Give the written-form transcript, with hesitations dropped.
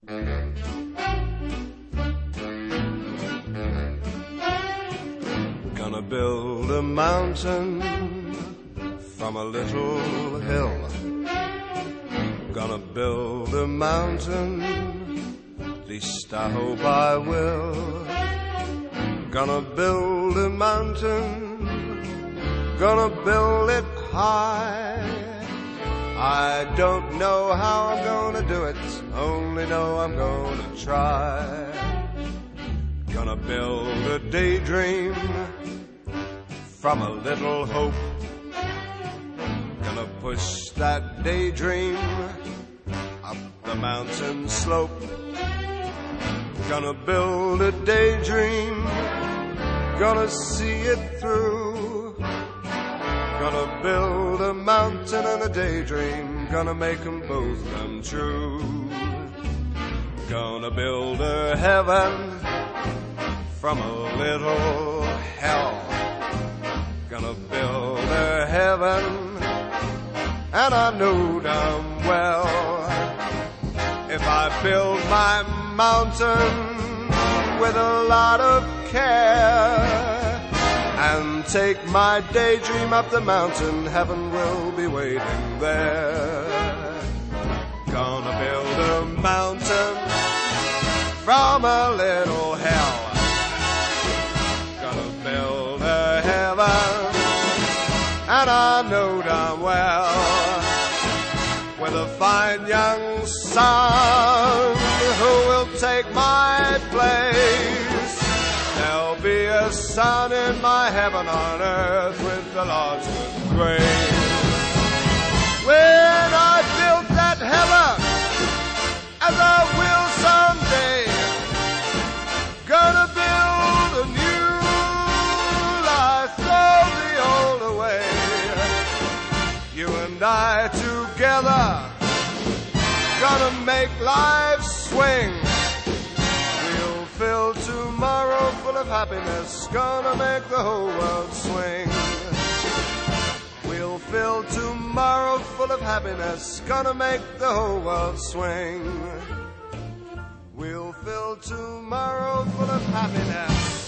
Gonna build a mountain from a little hill. Gonna build a mountain, at least I hope I will. Gonna build a mountain, gonna build it high. I don't know how I'm gonna do it, only know I'm gonna try. Gonna build a daydream from a little hope. Gonna push that daydream up the mountain slope. Gonna build a daydream, gonna see it through. Gonna build a mountain and a daydream, gonna make them both come true. Gonna build a heaven from a little hell. Gonna build a heaven, and I know damn well, if I build my mountain with a lot of care and take my daydream up the mountain, heaven will be waiting there. Gonna build a mountain from a little hell. Gonna build a heaven, and I know damn well, with a fine young son who will take my place. There'll be a son in my heaven on earth with the Lord's good grace. When I build that heaven, as I will someday, gonna build a new life, throw the old away. You and I together, gonna make life swing. We'll fill tomorrow full of happiness, gonna make the whole world swing. We'll fill tomorrow full of happiness, gonna make the whole world swing. We'll fill tomorrow full of happiness.